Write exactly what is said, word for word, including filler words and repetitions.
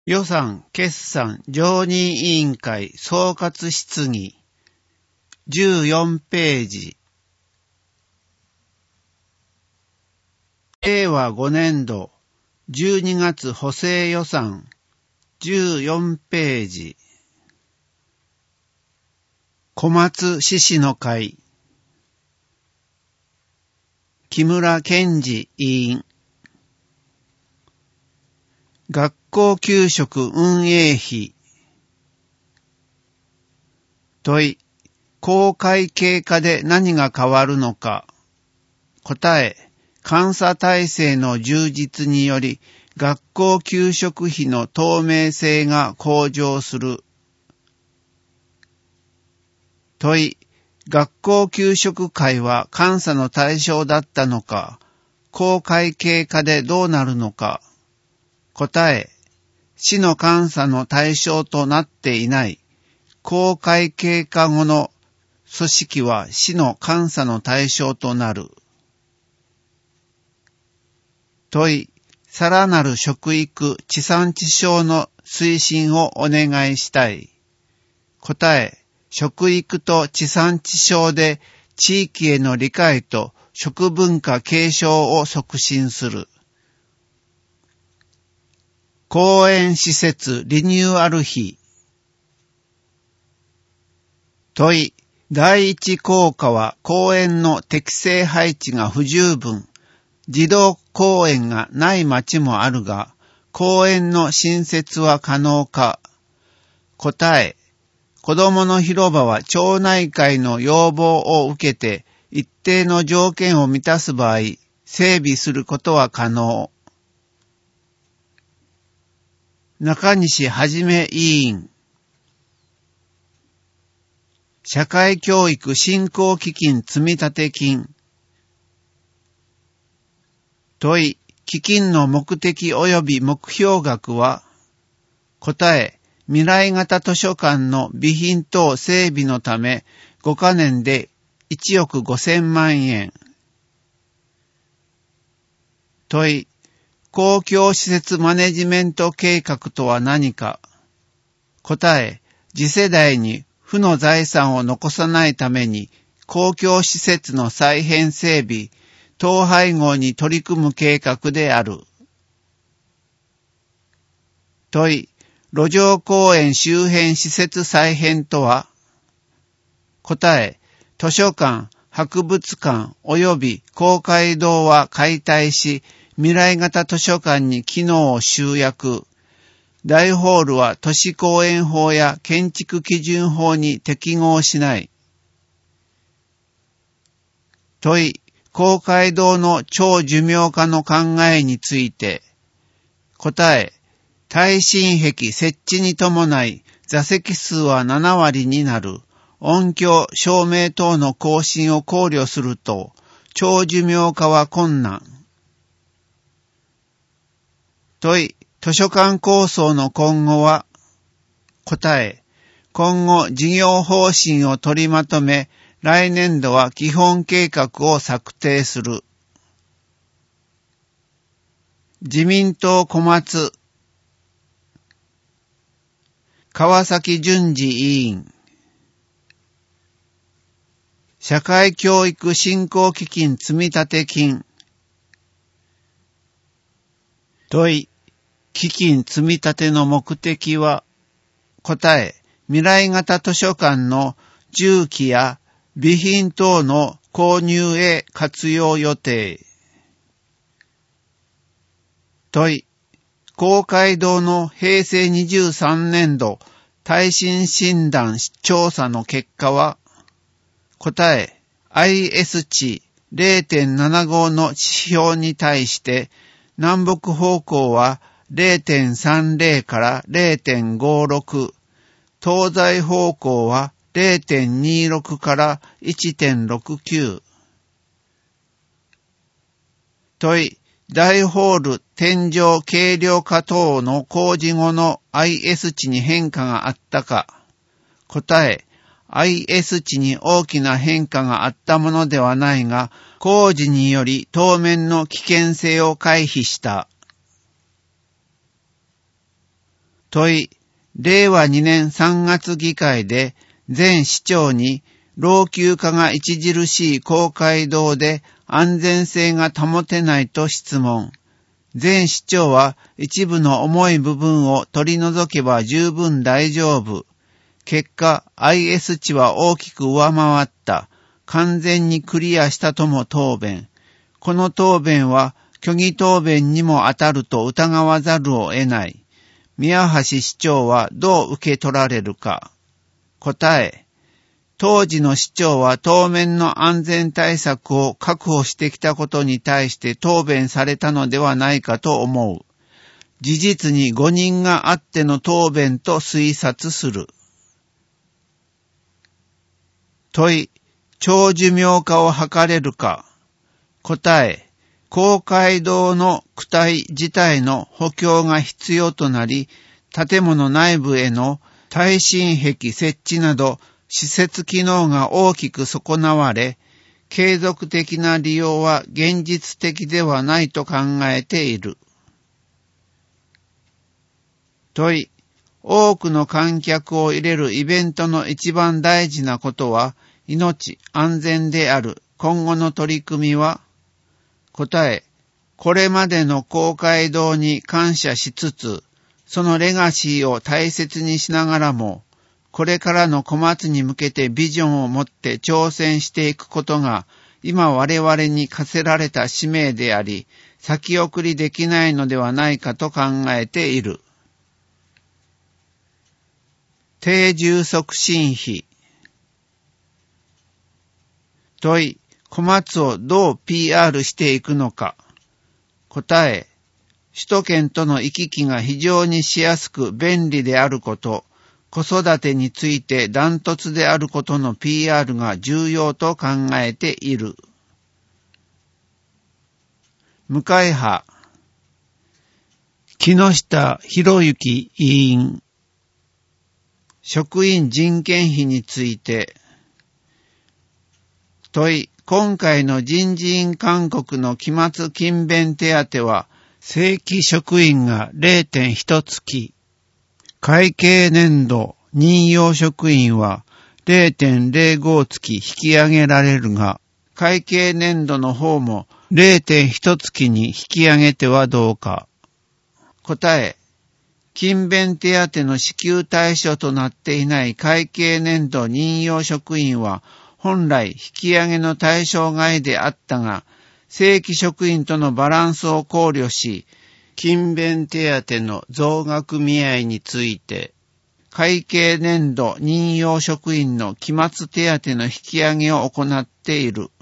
予算決算常任委員会総括質疑じゅうよんページ。れいわごねんどじゅうにがつ補正予算じゅうよんページ。小松獅子の会木村健二委員。学校給食運営費。問い、公会計化で何が変わるのか。答え、監査体制の充実により学校給食費の透明性が向上する。問い、学校給食会は監査の対象だったのか、公会計化でどうなるのか。答え、市の監査の対象となっていない。公会計化後の組織は市の監査の対象となる。問い、さらなる食育地産地消の推進をお願いしたい。答え、食育と地産地消で地域への理解と食文化継承を促進する。公園施設リニューアル費。問い、第一効果は公園の適正配置が不十分。児童公園がない町もあるが、公園の新設は可能か。答え、子どもの広場は町内会の要望を受けて一定の条件を満たす場合、整備することは可能。中西はじめ委員。社会教育振興基金積立金。問い、基金の目的及び目標額は。答え、未来型図書館の備品等整備のためごかねんでいちおくごせんまんえん。問い、公共施設マネジメント計画とは何か。答え、次世代に負の財産を残さないために公共施設の再編整備、統廃合に取り組む計画である。問い、路上公園周辺施設再編とは。答え、図書館、博物館及び公会堂は解体し、未来型図書館に機能を集約。大ホールは都市公園法や建築基準法に適合しない。問い、公会堂の超寿命化の考えについて。答え、耐震壁設置に伴い座席数はななわりになる。音響、照明等の更新を考慮すると、超寿命化は困難。問い、図書館構想の今後は。答え、今後事業方針を取りまとめ、来年度は基本計画を策定する。自民党小松。川崎淳二委員。社会教育振興基金積立金。問い、基金積み立ての目的は。答え、未来型図書館の重機や備品等の購入へ活用予定。問い、公会堂のへいせいにじゅうさんねんど耐震診断調査の結果は。答え、アイエス 値 れいてんななご の指標に対して南北方向は れいてんさんぜろ から れいてんごろく、東西方向は れいてんにろく から いってんろくきゅう。問い、大ホール天井軽量化等の工事後の アイエス 値に変化があったか。答え、アイエス 値に大きな変化があったものではないが、工事により当面の危険性を回避した。 問い、れいわにねんさんがつ議会で前市長に老朽化が著しい公会堂で安全性が保てないと質問。前市長は一部の重い部分を取り除けば十分大丈夫。結果、アイエス 値は大きく上回った。完全にクリアしたとも答弁。この答弁は虚偽答弁にも当たると疑わざるを得ない。宮橋市長はどう受け取られるか。答え。当時の市長は当面の安全対策を確保してきたことに対して答弁されたのではないかと思う。事実に誤認があっての答弁と推察する。問い、長寿命化を図れるか。答え、公会堂の躯体自体の補強が必要となり、建物内部への耐震壁設置など、施設機能が大きく損なわれ、継続的な利用は現実的ではないと考えている。問い、多くの観客を入れるイベントの一番大事なことは、命、安全である。今後の取り組みは、答え、これまでの公会堂に感謝しつつ、そのレガシーを大切にしながらも、これからの小松に向けてビジョンを持って挑戦していくことが、今我々に課せられた使命であり、先送りできないのではないかと考えている。定住促進費。問い、小松をどう ピーアール していくのか。答え、首都圏との行き来が非常にしやすく便利であること、子育てについてダントツであることの ピーアール が重要と考えている。向井派、木下博之委員、職員人件費について、問い、今回の人事院勧告の期末勤勉手当は、正規職員が れいてんいち 月、会計年度任用職員は れいてんれいご 月引き上げられるが、会計年度の方も れいてんいち 月に引き上げてはどうか。答え、勤勉手当の支給対象となっていない会計年度任用職員は本来引き上げの対象外であったが、正規職員とのバランスを考慮し、勤勉手当の増額見合いについて、会計年度任用職員の期末手当の引き上げを行っている。